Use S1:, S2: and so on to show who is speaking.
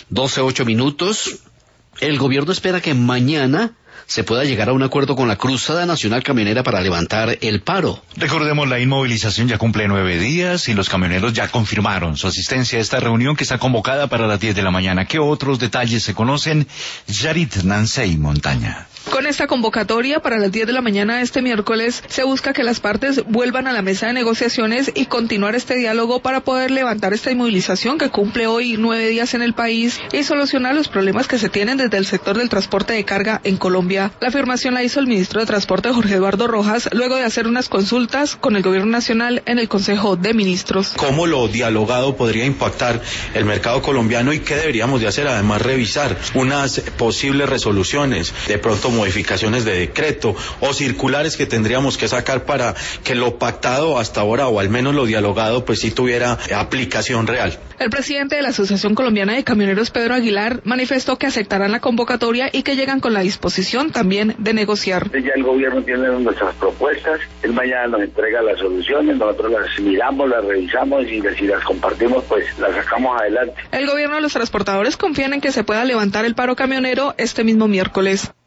S1: 12:08. El gobierno espera que mañana se pueda llegar a un acuerdo con la Cruzada Nacional Camionera para levantar el paro.
S2: Recordemos, la inmovilización ya cumple 9 días y los camioneros ya confirmaron su asistencia a esta reunión que está convocada para las 10 de la mañana. ¿Qué otros detalles se conocen? Yarit Nansey Montaña.
S3: Con esta convocatoria para las 10 de la mañana este miércoles se busca que las partes vuelvan a la mesa de negociaciones y continuar este diálogo para poder levantar esta inmovilización que cumple hoy 9 días en el país y solucionar los problemas que se tienen desde el sector del transporte de carga en Colombia. La afirmación la hizo el ministro de Transporte Jorge Eduardo Rojas luego de hacer unas consultas con el gobierno nacional en el Consejo de Ministros.
S4: ¿Cómo lo dialogado podría impactar el mercado colombiano y qué deberíamos de hacer? Además, revisar unas posibles resoluciones, de pronto modificaciones de decreto o circulares que tendríamos que sacar para que lo pactado hasta ahora o al menos lo dialogado pues sí tuviera aplicación real.
S3: El presidente de la Asociación Colombiana de Camioneros, Pedro Aguilar, manifestó que aceptarán la convocatoria y que llegan con la disposición también de negociar.
S5: Ya el gobierno tiene nuestras propuestas, él mañana nos entrega las soluciones, nosotros las miramos, las revisamos y si las compartimos pues las sacamos adelante.
S3: El gobierno y los transportadores confían en que se pueda levantar el paro camionero este mismo miércoles.